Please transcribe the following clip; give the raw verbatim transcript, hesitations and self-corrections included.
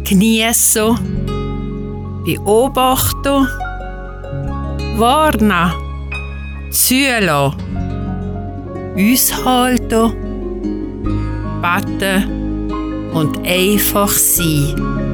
Genießen, beobachten, warnen, zuhören, aushalten, beten und einfach sein.